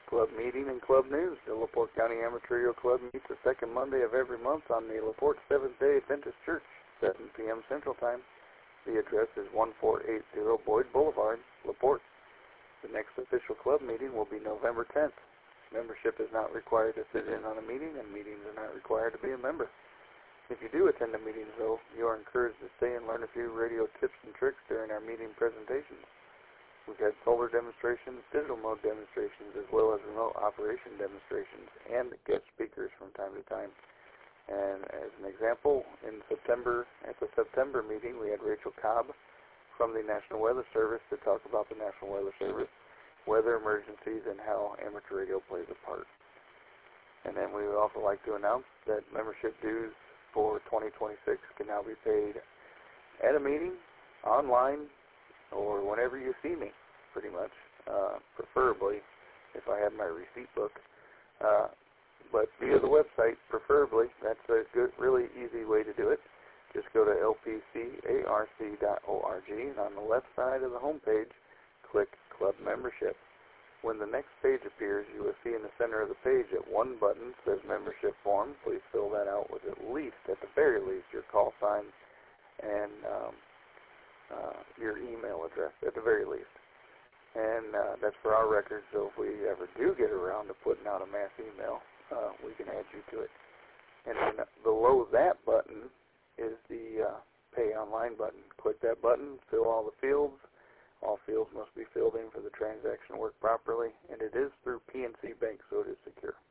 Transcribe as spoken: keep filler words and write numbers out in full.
Club meeting and club news. The LaPorte County Amateur Radio Club meets the second Monday of every month on the LaPorte Seventh-day Adventist Church, seven p m Central Time. The address is one four eight zero Boyd Boulevard, LaPorte. The next official club meeting will be November tenth. Membership is not required to sit in on a meeting, and meetings are not required to be a member. If you do attend the meetings, though, you are encouraged to stay and learn a few radio tips and tricks during our meeting presentations. We've had solar demonstrations, digital mode demonstrations, as well as remote operation demonstrations, and guest speakers from time to time. And as an example, in September, at the September meeting, we had Rachel Cobb from the National Weather Service to talk about the National Weather Service, weather emergencies, and how amateur radio plays a part. And then we would also like to announce that membership dues for twenty twenty-six can now be paid at a meeting, online, or whenever you see me, pretty much, uh, preferably if I have my receipt book. Uh, but via the website, preferably. That's a good, really easy way to do it. Just go to L P C A R C dot org, and on the left side of the home page, click Club Membership. When the next page appears, you will see in the center of the page that one button says Membership Form. Please fill that out with at least, at the very least, your call sign and um, uh, your email address, at the very least. And uh, that's for our records, so if we ever do get around to putting out a mass email, uh, we can add you to it. And then below that button is the uh, Pay Online button. Click that button, fill all the fields. All fields must be filled in for the transaction to work properly, and it is through P N C Bank, so it is secure.